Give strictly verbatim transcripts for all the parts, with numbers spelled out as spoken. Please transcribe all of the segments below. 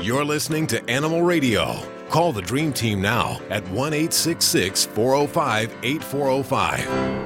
You're listening to Animal Radio. Call the Dream Team now at one eight six six, four oh five, eight four oh five.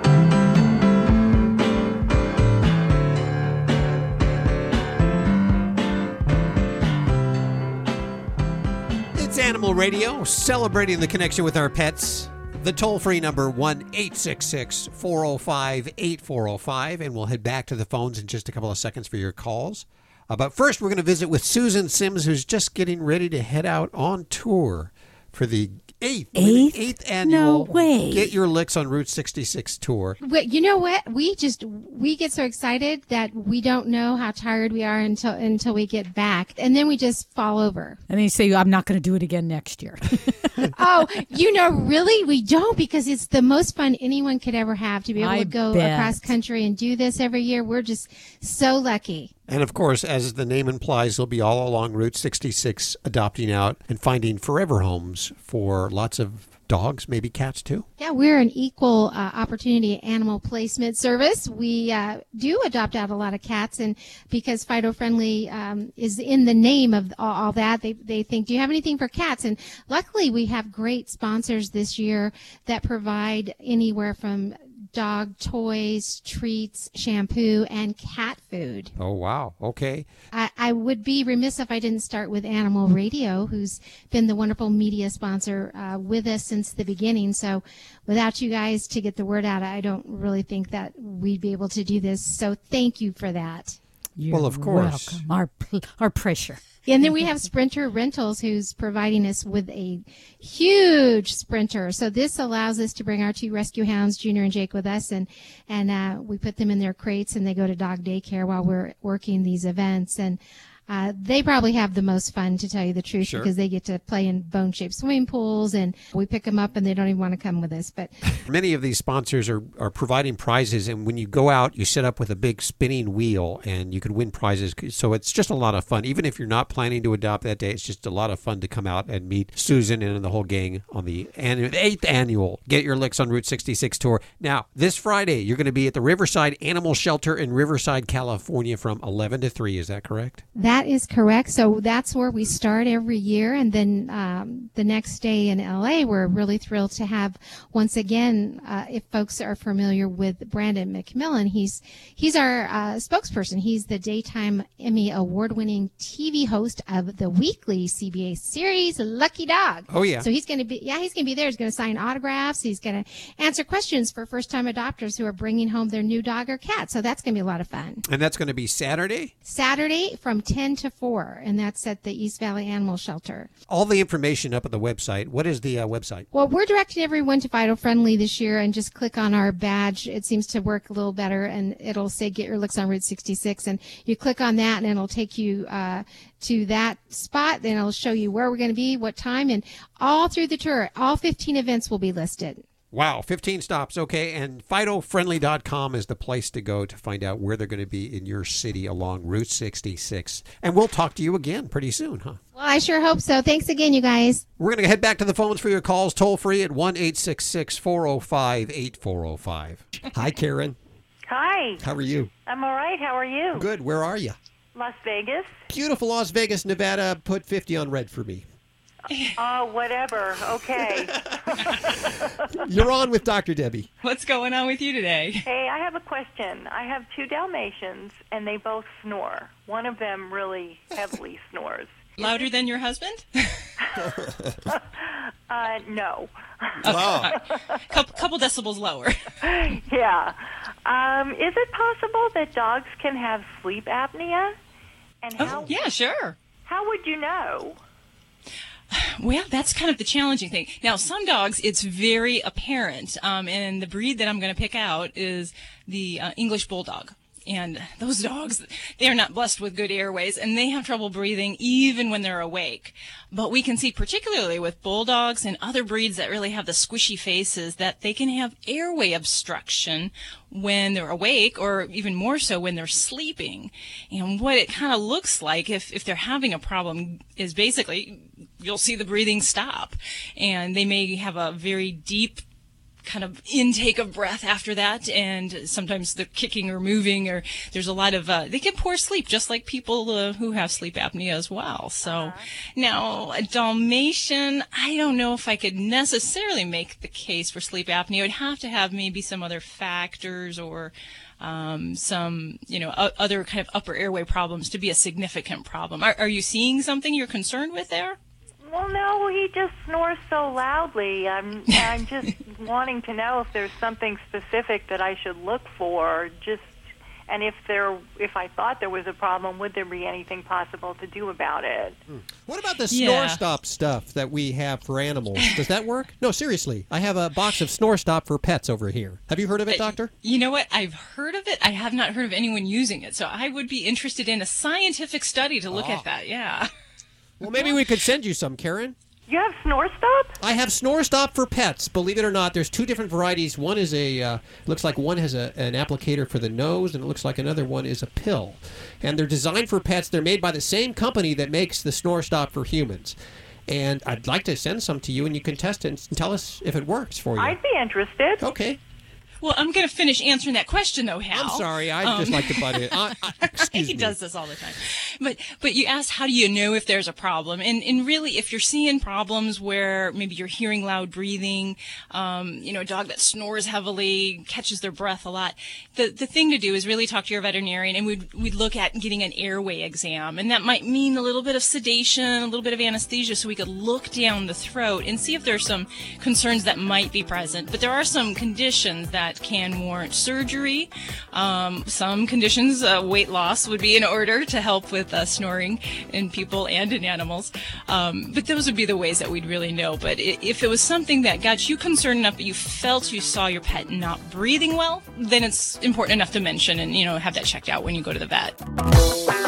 It's Animal Radio, celebrating the connection with our pets. The toll-free number, one eight six six, four oh five, eight four oh five, and we'll head back to the phones in just a couple of seconds for your calls. Uh, but first, we're going to visit with Susan Sims, who's just getting ready to head out on tour for the eighth, Eighth? eighth annual No way. Get Your Licks on Route sixty-six tour. Wait, you know what? We just we get so excited that we don't know how tired we are until until we get back, and then we just fall over. And then you say, I'm not going to do it again next year. Oh, you know, really, we don't, because it's the most fun anyone could ever have to be able I to go bet. across country and do this every year. We're just so lucky. And of course, as the name implies, they'll be all along Route sixty-six adopting out and finding forever homes for lots of dogs, maybe cats too. Yeah, we're an equal uh, opportunity animal placement service. We uh, do adopt out a lot of cats, and because Fido Friendly um, is in the name of all, all that, they, they think, do you have anything for cats? And luckily, we have great sponsors this year that provide anywhere from dog toys, treats, shampoo, and cat food. Oh, wow. Okay. I, I would be remiss if I didn't start with Animal Radio, who's been the wonderful media sponsor uh, with us since the beginning. So without you guys to get the word out, I don't really think that we'd be able to do this. So thank you for that. You're Well, of course. welcome. Our, pl- our pressure. And then we have Sprinter Rentals, who's providing us with a huge Sprinter. So this allows us to bring our two rescue hounds, Junior and Jake, with us, and and uh, we put them in their crates, and they go to dog daycare while we're working these events. And uh, they probably have the most fun, to tell you the truth, Sure. because they get to play in bone-shaped swimming pools, and we pick them up, and they don't even want to come with us. But Many of these sponsors are, are providing prizes, and when you go out, you set up with a big spinning wheel, and you can win prizes. So it's just a lot of fun. Even if you're not planning to adopt that day, it's just a lot of fun to come out and meet Susan and the whole gang on the annual, eighth annual Get Your Licks on Route sixty-six tour. Now, this Friday, you're going to be at the Riverside Animal Shelter in Riverside, California from eleven to three. Is that correct? that is correct. So that's where we start every year. And then um, the next day in L A, we're really thrilled to have, once again, uh, if folks are familiar with Brandon McMillan, he's he's our uh, spokesperson. He's the daytime Emmy award-winning T V host of the weekly C B S series Lucky Dog. Oh, yeah. So he's going to be, yeah, he's going to be there. He's going to sign autographs. He's going to answer questions for first-time adopters who are bringing home their new dog or cat. So that's going to be a lot of fun. And that's going to be Saturday? Saturday from ten to four, and that's at the East Valley Animal Shelter. All the information up at the website. What is the uh, website? Well, we're directing everyone to Fido Friendly this year, and just click on our badge. It seems to work a little better, and it'll say Get Your Licks on Route sixty-six, and you click on that, and it'll take you uh, to that spot. Then it'll show you where we're going to be, what time, and all through the tour, all fifteen events will be listed. Wow, fifteen stops. Okay, and Fido Friendly dot com is the place to go to find out where they're going to be in your city along Route sixty-six. And we'll talk to you again pretty soon, huh? Well, I sure hope so. Thanks again, you guys. We're going to head back to the phones for your calls, toll free at one eight six six, four oh five, eight four oh five. Hi, Karen. Hi. How are you? I'm all right. How are you? Good. Where are you? Las Vegas? Beautiful Las Vegas, Nevada. Put fifty on red for me. Oh, whatever. Okay. You're on with Doctor Debbie. What's going on with you today? Hey, I have a question. I have two Dalmatians, and they both snore. One of them really heavily snores. Louder than your husband? Uh, no. Oh. couple, couple decibels lower. Yeah. Um, is it possible that dogs can have sleep apnea? And how, Oh, yeah, sure. how would you know? Well, that's kind of the challenging thing. Now, some dogs, it's very apparent, um, and the breed that I'm going to pick out is the uh, English Bulldog. And those dogs, they are not blessed with good airways, and they have trouble breathing even when they're awake. But we can see, particularly with bulldogs and other breeds that really have the squishy faces, that they can have airway obstruction when they're awake, or even more so when they're sleeping. And what it kind of looks like if, if they're having a problem is basically you'll see the breathing stop, and they may have a very deep kind of intake of breath after that, and sometimes the kicking or moving, or there's a lot of uh, they get poor sleep, just like people uh, who have sleep apnea as well. So uh-huh. Now a Dalmatian, I don't know if I could necessarily make the case for sleep apnea. It would have to have maybe some other factors or um, some, you know, o- other kind of upper airway problems to be a significant problem. Are, are you seeing something you're concerned with there? Well, no, he just snores so loudly. I'm I'm just wanting to know if there's something specific that I should look for. Just and if there, if I thought there was a problem, would there be anything possible to do about it? What about the Yeah. Snore Stop stuff that we have for animals? Does that work? No, seriously. I have a box of Snore Stop for pets over here. Have you heard of it, Doctor? You know what? I've heard of it. I have not heard of anyone using it. So I would be interested in a scientific study to look Oh. at that. Yeah. Well, maybe we could send you some, Karen. You have Snore Stop? I have Snore Stop for pets. Believe it or not, there's two different varieties. One is a, uh, looks like one has a, an applicator for the nose, and it looks like another one is a pill. And they're designed for pets. They're made by the same company that makes the Snore Stop for humans. And I'd like to send some to you, and you can test it and tell us if it works for you. I'd be interested. Okay. Well, I'm going to finish answering that question, though, Hal. I'm sorry. I Um, just like to butt in. I, I, excuse he me. does this all the time. But but you asked, how do you know if there's a problem? And and really, if you're seeing problems where maybe you're hearing loud breathing, um, you know, a dog that snores heavily, catches their breath a lot, the the thing to do is really talk to your veterinarian, and we'd we'd look at getting an airway exam, and that might mean a little bit of sedation, a little bit of anesthesia, so we could look down the throat and see if there's some concerns that might be present. But there are some conditions that can warrant surgery. Um, some conditions, uh, weight loss would be in order to help with uh, snoring in people and in animals. Um, but those would be the ways that we'd really know. But i- if it was something that got you concerned enough that you felt you saw your pet not breathing well, then it's important enough to mention and, you know, have that checked out when you go to the vet.